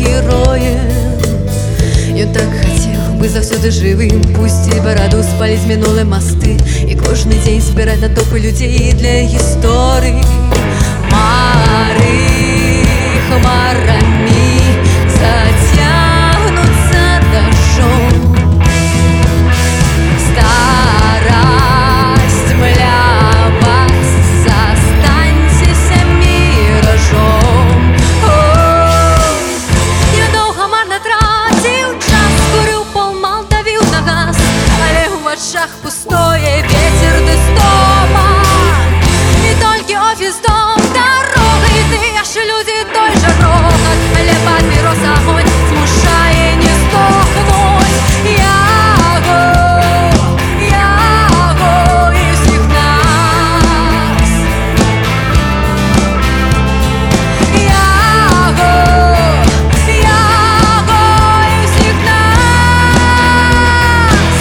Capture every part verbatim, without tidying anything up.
героем. Ён так хацеў быць заўсёды жывым, пусціць бараду, спаліць мінулыя масты і кожны дзень збіраць натоўпы людзей для гісторыі. Мары хмарамі зацягнуцца дажджом, старасць мляваць, застаньцеся міражом. Я доўга марна траціў час, курыў палмал, давіў на газ, але ў вачах пустое, вецер ды стома. І толькі офіс, дом, дарога, і ты яшчэ людзі, той жа рогат, але папірос агонь змушае не здохнуць. Яго, яго і ўсіх нас. Яго, яго і ўсіх нас.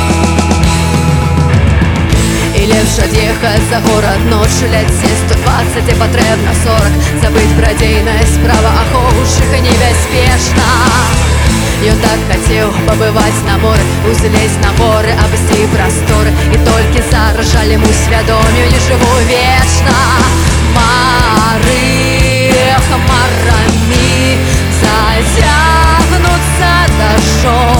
І лепш ад'ехаць за горад ноччу, ляцець сто дваццаць, і патрэбна сорак, забыць пра дзейнасць праваахоўчых і небяспечна. Ён так хацеў пабываць на моры, узлезць на горы, абысці прасторы, і толькі зараз жаль яму свядоміў, не жыву вечна. Мары хмарамі зацягнуцца дажджом,